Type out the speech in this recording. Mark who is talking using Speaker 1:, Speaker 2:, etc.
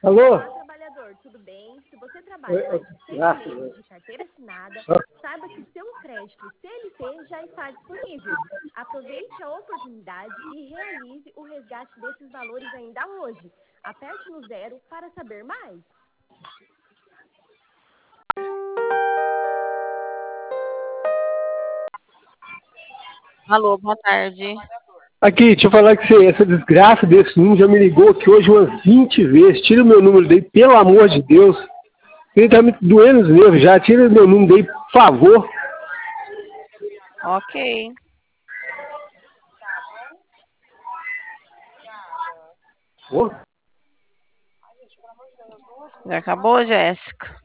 Speaker 1: Alô?
Speaker 2: Olá, trabalhador, tudo bem? Se você trabalha mais de 6 meses de carteira assinada, saiba que seu crédito CLT já está disponível. Aproveite a oportunidade e realize o resgate desses valores ainda hoje. Aperte no 0 para saber mais.
Speaker 3: Alô, boa tarde.
Speaker 1: Aqui, deixa eu falar que essa desgraça desse número já me ligou aqui hoje umas 20 vezes. Tira o meu número daí, pelo amor de Deus. Ele tá me doendo os nervos já. Tira o meu número daí, por favor.
Speaker 3: Ok.
Speaker 1: Oh.
Speaker 3: Já acabou, Jéssica?